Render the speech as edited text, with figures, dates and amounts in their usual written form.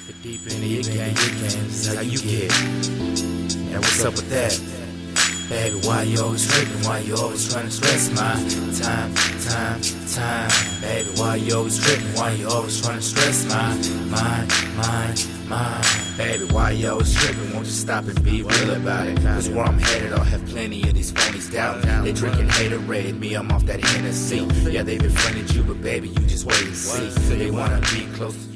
The deeper into your game, this is how you get. And what's up with that? Baby, why you always tripping? Why you always trying to stress my time? Baby, why you always tripping? Why you always trying to stress my mind? Baby, why you always tripping? Won't you stop and be real about it? Cause where I'm headed, I'll have plenty of these phonies down. They drinking Haterade, me, I'm off that Hennessy. Yeah, they befriended you, but baby, you just wait and see. They wanna be close to